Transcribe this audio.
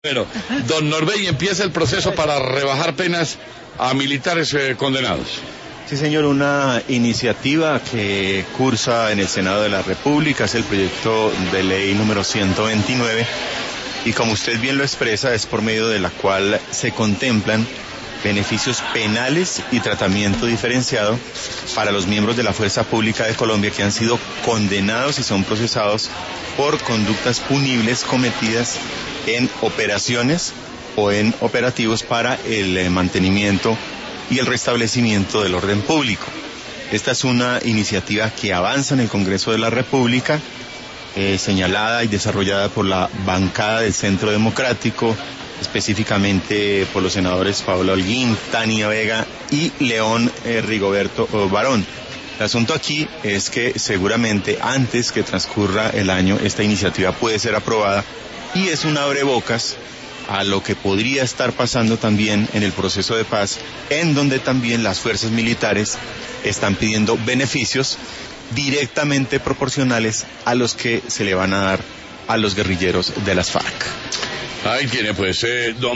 Bueno, don Norbey, empieza el proceso para rebajar penas a militares condenados. Sí, señor, una iniciativa que cursa en el Senado de la República, es el proyecto de ley número 129, y como usted bien lo expresa, es por medio de la cual se contemplan beneficios penales y tratamiento diferenciado para los miembros de la Fuerza Pública de Colombia que han sido condenados y son procesados por conductas punibles cometidas en operaciones o en operativos para el mantenimiento y el restablecimiento del orden público. Esta es una iniciativa que avanza en el Congreso de la República, señalada y desarrollada por la bancada del Centro Democrático, específicamente por los senadores Paola Holguín, Tania Vega y León Rigoberto Barón. El asunto aquí es que seguramente antes que transcurra el año esta iniciativa puede ser aprobada y es un abrebocas a lo que podría estar pasando también en el proceso de paz, en donde también las fuerzas militares están pidiendo beneficios directamente proporcionales a los que se le van a dar a los guerrilleros de las FARC. Ahí tiene pues, don